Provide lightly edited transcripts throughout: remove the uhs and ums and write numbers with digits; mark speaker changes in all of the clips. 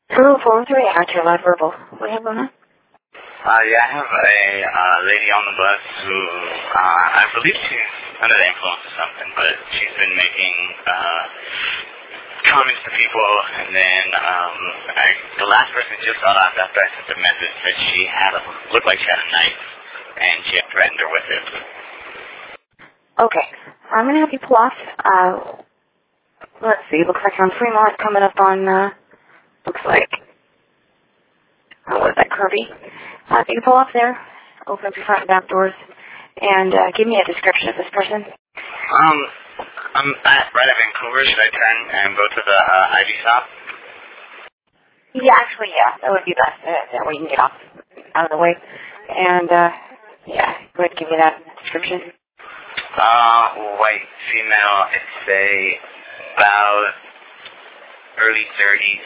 Speaker 1: Hello, 403, Archer Loud Verbal. What do you have going on?
Speaker 2: Yeah, I have a lady on the bus who, I believe she's under the influence of something, but she's been making, comments to people, and then, the last person just got off after I sent the message said she looked like she had a knife, and she had threatened her with it.
Speaker 1: Okay, I'm gonna have you pull off, let's see, looks like you're on Fremont, coming up on, looks like, what is that, Kirby? If you can pull off there, open up your front and back doors, and give me a description of this person.
Speaker 2: I'm right at Vancouver. Should I turn and go to the Ivy stop?
Speaker 1: Yeah, actually, yeah, that would be best. That way you can get off out of the way. And, yeah, go ahead and give me that description.
Speaker 2: White female, it's about early 30s,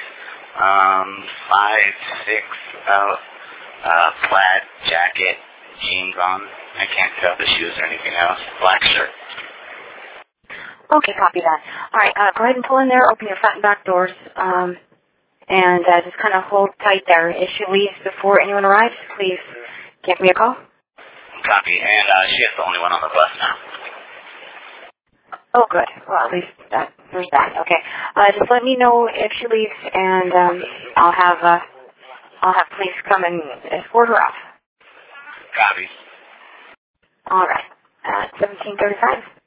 Speaker 2: 5'6", about plaid jacket, jeans on. I can't tell the shoes or anything else. Black shirt.
Speaker 1: Okay, copy that. All right, go ahead and pull in there, open your front and back doors, and just kind of hold tight there. If she leaves before anyone arrives, please give me a call.
Speaker 2: Copy, and she is the only one on the bus now.
Speaker 1: Oh, good. Well, at least there's that. Okay, just let me know if she leaves, and I'll have police come and escort her off.
Speaker 2: Copy.
Speaker 1: All right, 17:35.